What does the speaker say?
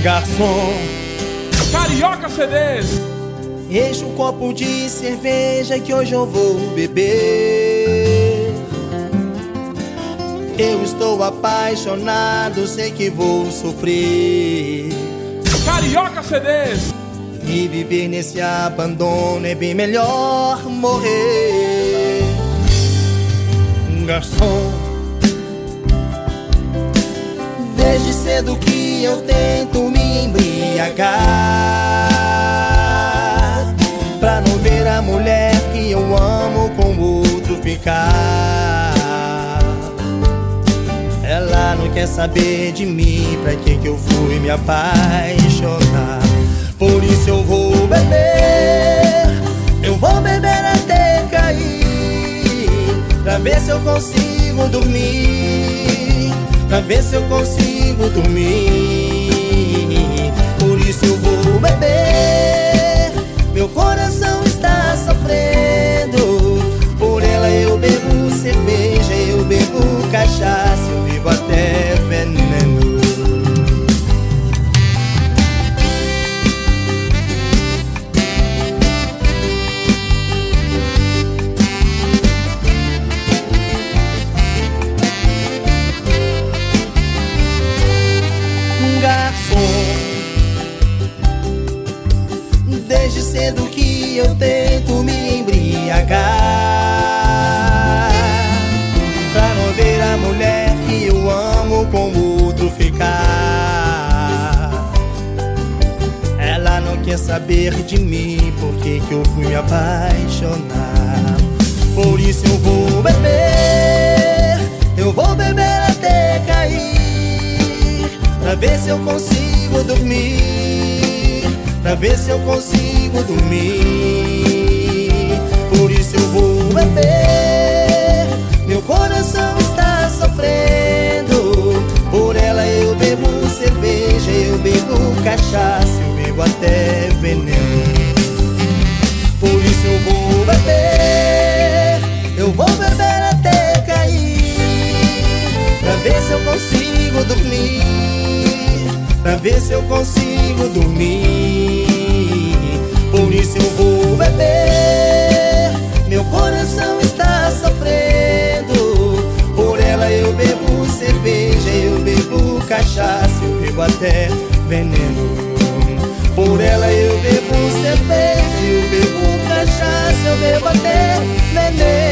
Garçom, Carioca CDs. enche um copo de cerveja que hoje eu vou beber. Eu estou apaixonado, sei que vou sofrer. Carioca CDs. E viver nesse abandono é bem melhor morrer. Garçom, desde cedo que eu tento me embriagar, pra não ver a mulher que eu amo com outro ficar. Ela não quer saber de mim, pra que eu fui me apaixonar. Por isso eu vou beber, eu vou beber até cair, pra ver se eu consigo dormir, pra ver se eu consigo dormir. Por isso eu vou beber, meu coração está sofrendo. Por ela eu bebo cerveja, eu bebo cachaça, eu bebo até veneno. Desde cedo que eu tento me embriagar, pra não ver a mulher que eu amo com outro ficar. Ela não quer saber de mim, por que eu fui me apaixonar. Por isso eu vou beber, eu vou beber até cair, pra ver se eu consigo dormir, pra ver se eu consigo dormir. Por isso eu vou beber, meu coração está sofrendo. Por ela eu bebo cerveja, eu bebo cachaça, eu bebo até veneno. Por isso eu vou beber, eu vou beber até cair, pra ver se eu consigo dormir, pra ver se eu consigo dormir. Por isso eu vou beber, meu coração está sofrendo. Por ela eu bebo cerveja, eu bebo cachaça, eu bebo até veneno. Por ela eu bebo cerveja, eu bebo cachaça, eu bebo até veneno.